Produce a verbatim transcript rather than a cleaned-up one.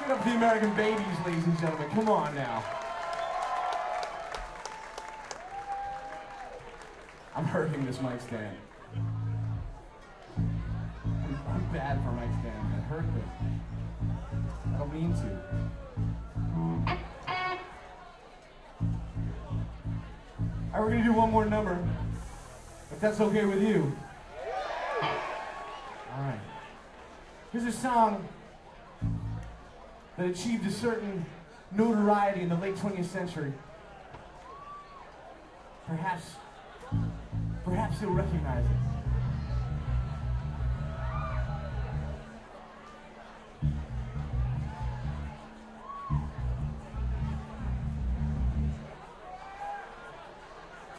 Give it up for the American Babies, ladies and gentlemen. Come on now. I'm hurting this mic stand. I'm, I'm bad for mic stand. I hurt this. I don't mean to. Alright, we're gonna do one more number, if that's okay with you. Alright. Here's a song that achieved a certain notoriety in the late twentieth century. Perhaps, perhaps you'll recognize it.